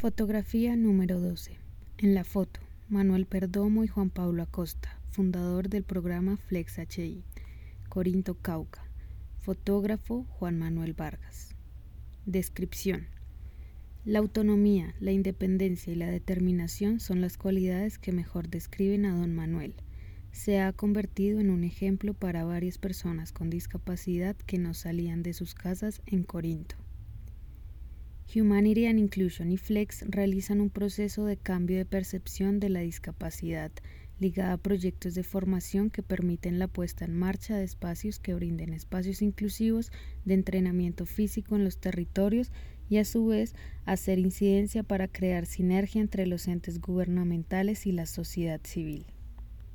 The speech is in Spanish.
Fotografía número 12. En la foto, Manuel Perdomo y Juan Pablo Acosta, fundador del programa Flex HI, Corinto, Cauca. Fotógrafo Juan Manuel Vargas. Descripción. La autonomía, la independencia y la determinación son las cualidades que mejor describen a don Manuel. Se ha convertido en un ejemplo para varias personas con discapacidad que no salían de sus casas en Corinto. Humanity and Inclusion y Flex realizan un proceso de cambio de percepción de la discapacidad ligada a proyectos de formación que permiten la puesta en marcha de espacios que brinden espacios inclusivos de entrenamiento físico en los territorios y a su vez hacer incidencia para crear sinergia entre los entes gubernamentales y la sociedad civil.